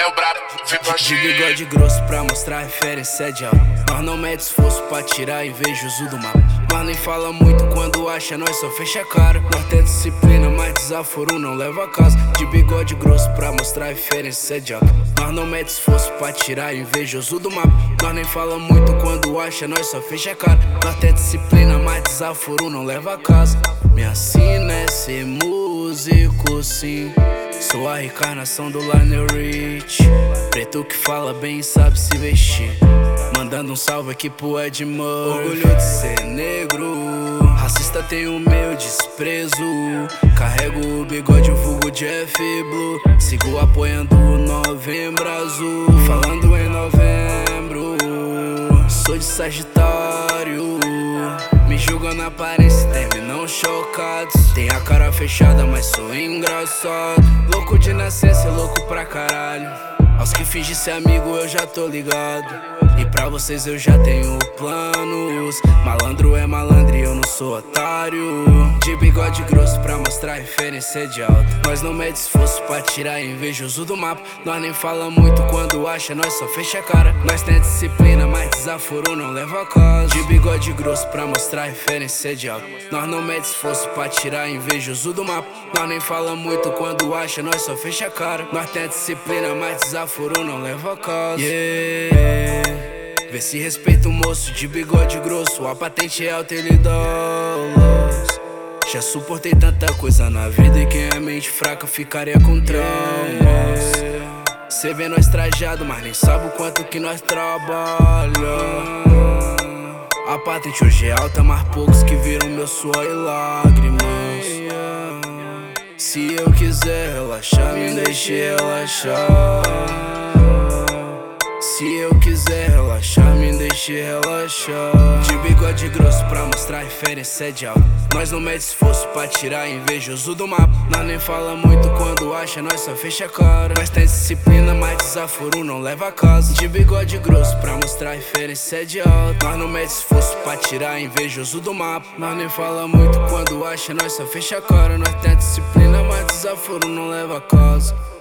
o brabo, De bigode grosso pra mostrar referência de alto. Nós não mede esforço pra tirar invejoso do mapa. Nós nem fala muito quando acha, nós só fecha a cara. Nós tem disciplina, mas desaforo não leva a casa. De bigode grosso pra mostrar referência de alto. Nós não mede esforço pra tirar invejoso do mapa. Nós nem fala muito quando acha, nós só fecha a cara. Nós tem disciplina, mas desaforo não leva a casa. Minha sina é ser músico, sim. Sou a reencarnação do Lionel Rich. Preto que fala bem e sabe se vestir. Mandando um salve aqui pro Ed Murphy. Orgulho de ser negro, racista tem o meu desprezo. Carrego o bigode, o vulgo Jeff Blue. Sigo apoiando o Novembro Azul. Falando em novembro, sou de Sagitário. Me julgam na aparência, terminam chocados. Tem a cara fechada, mas sou engraçado. Louco de nascença, louco pra caralho. Aos que fingem ser amigo eu já tô ligado. E pra vocês eu já tenho planos. Malandro é malandro e eu não sou otário. De bigode grosso pra mostrar referência de alto. Nós não mede esforço pra tirar invejoso do mapa. Nós nem fala muito quando acha, nós só fecha a cara. Nós tem disciplina, mas desaforo não leva a casa. De bigode grosso pra mostrar referência de alto. Nós não mede esforço pra tirar invejoso do mapa. Nós nem fala muito quando acha, nós só fecha a cara. Nós tem disciplina, mas desaforo não leva a casa. Vê se respeita o moço de bigode grosso. A patente é alta, ele dólares. Já suportei tanta coisa na vida e quem é mente fraca ficaria com traumas. Cê vê nós trajado, mas nem sabe o quanto que nós trabalha. A patente hoje é alta, mas poucos que viram meu suor e lágrimas. Se eu quiser relaxar, me deixe relaxar. Se eu quiser relaxar, me deixe relaxar. De bigode grosso pra mostrar referência de alto. Nós não mede esforço pra tirar invejoso do mapa. Nós nem fala muito quando acha, nós só fecha a cara. Nós tem disciplina, mas desaforo não leva a casa. De bigode grosso pra mostrar referência de alto. Nós não mede esforço pra tirar invejoso do mapa. Nós nem fala muito quando acha, nós só fecha a cara. Nós tem disciplina, mas desaforo não leva a casa.